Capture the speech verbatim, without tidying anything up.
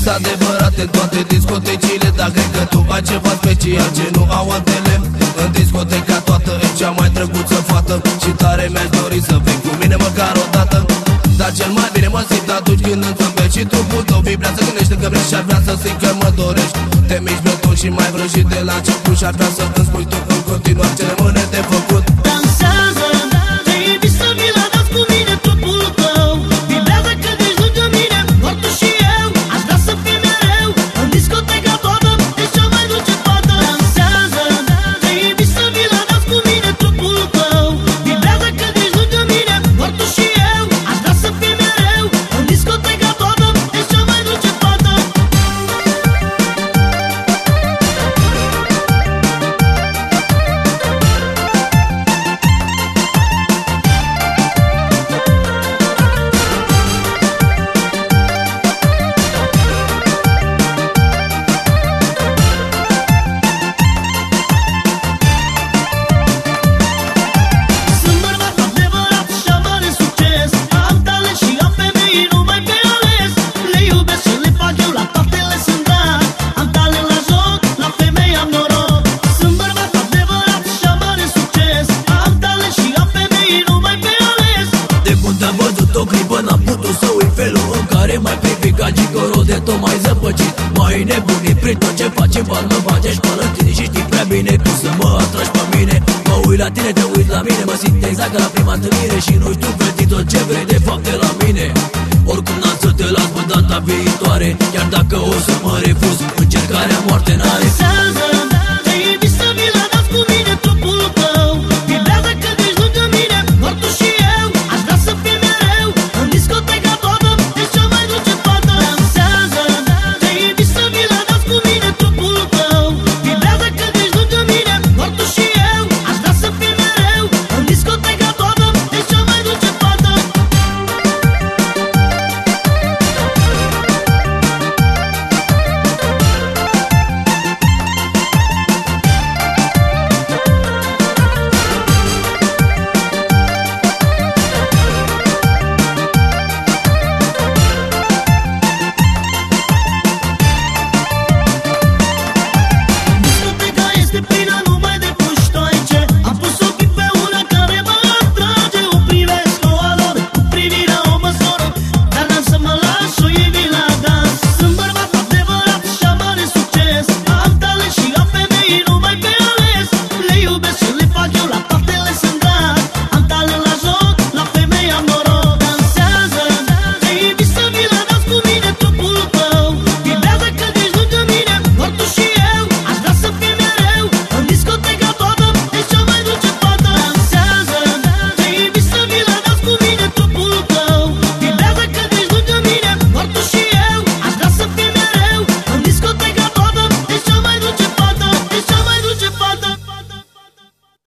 adevărat în toate discotecile, dar cred că tu ai ceva special ce nu au altele. În discoteca toată e cea mai drăguță fată și tare mi-aș dori să vii cu mine măcar o dată. Dar cel mai bine mă simt atunci când îmi zâmbești și trupul tău vibrează, gândește că vrei și ar vrea să simt că mă dorești. Te miști beton și mai vrăjit de la început și ar vrea să îmi spui tu în continuare ce rămâne de făcut. Dansează, te invit să vii la dans cu mine, trupul tău vibrează când ești lângă mine, doar tu și eu. Aș vrea să fii mereu în discoteca toată, ești cea mai dulce fată. Dansează, te invit să vii la dans cu mine, trupul tău vibrează când ești lângă mine, doar tu și eu. Aș vrea să fii mereu în discoteca toată, ești cea mai dulce fată. Sunt bărbat adevărat și am mare succes, am talent și am femei numai pe ales. Le iubesc și le fac eu, la toate le sunt dat. Am talent la joc, la femei am noroc. Sunt bărbat adevărat și am mare succes, am talent și am femei numai pe ales. De când am văzut o clipă n-am putut să uit felul în care m-ai privit ca gigolo de tot mai zăpăcit. M-ai nebunit prin tot ce faci în bani, mă bagi și până tine și știi prea bine cum să mă atragi pe mine. Mă uit la tine, te uiți la mine, mă simt exact ca la prima întâlnire și nu știu vezi tot ce vrei de fapt de la mine. Oricum n-am să te las, bă, data viitoare, chiar dacă o să mă refer